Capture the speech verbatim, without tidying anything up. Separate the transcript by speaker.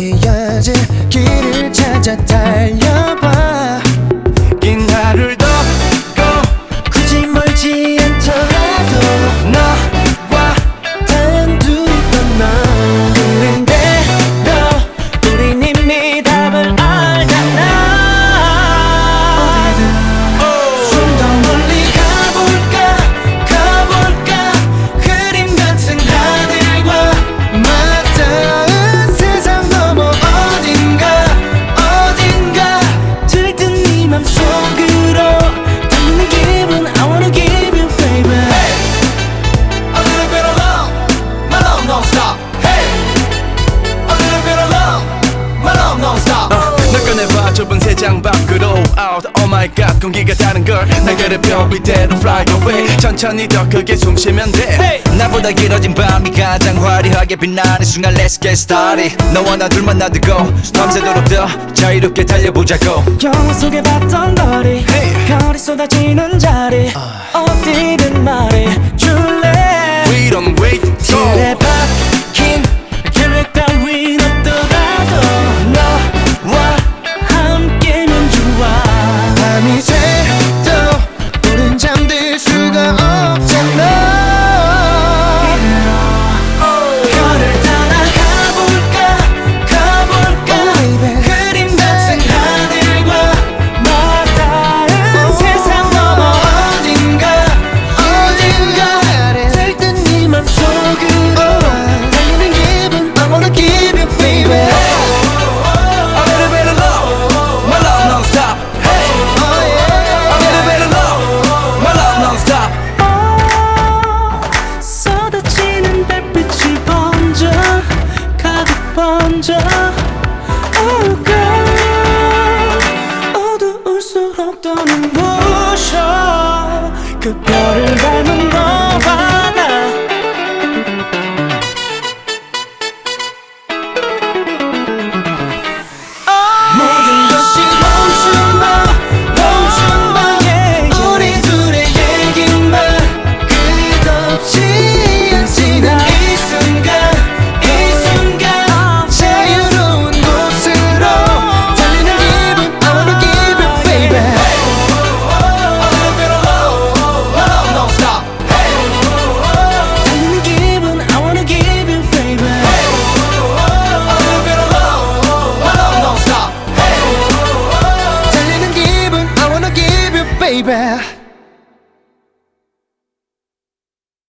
Speaker 1: 함께하지 길을 찾아 달려봐
Speaker 2: 긴 하루를 덮고
Speaker 1: 굳이 멀지 않더라도
Speaker 2: 너와
Speaker 1: 단둘이 떠나
Speaker 2: 끊는 대로 우린 이미 답을 알잖아
Speaker 1: 좀 더 멀리 가볼까 가볼까 그림 같은 하늘과 맞닿은 세상 너머 어딘가 어딘가 들뜬 네 맘속으로 달리는 기분 I wanna give you baby
Speaker 2: A little bit of love, my love don't stop. Hey, a little bit of love, my love don't stop. 널 꺼내봐 좁은 세상 밖으로 out. Oh my god 공기가 다른 걸 날개를 펴 위대로 fly away. 천천히 더 크게 숨 쉬면 돼. Hey.
Speaker 3: 나보다 길어진 밤이 가장 화려하게 빛나는 순간 Let's get started. 너와 나 둘만 놔두고 밤새도록 더 자유롭게 달려보자고.
Speaker 1: 영화 속에 봤던 거리
Speaker 2: Hey.
Speaker 1: 별이 쏟아지는 자리 어디든 말해줄래
Speaker 2: We don't wait so
Speaker 1: 틀에 박힌 계획 따윈 없더라도 너와 함께면 좋아 밤이 새도 우린 잠들 수가 없잖아 별을 따라 가볼까 가볼까 그림 같은 하늘과 맞닿은 세상 너머 어딘가 어딘가 들뜬 네 맘속으로 달리는 기분 I wanna give you baby
Speaker 2: A little bit of love, my love don't stop. Hey, a little bit of love, my love don't stop.
Speaker 1: 쏟아지는 달빛이 번져 가득 번져 Oh girl 어두울수록 더 눈부셔 그 별을 닮은 너와 나 모든 것이 멈춘 마 멈춘 마 우리 둘의 얘기만 끝없이 지나 이 순간 이 순간 자유로운 곳으로 달리는 기분 I wanna give you baby
Speaker 2: A little bit of love, my love don't stop.
Speaker 1: 달리는 기분 I wanna give you baby
Speaker 2: A little bit of love, my love don't stop.
Speaker 1: 달리는 기분 I wanna give you baby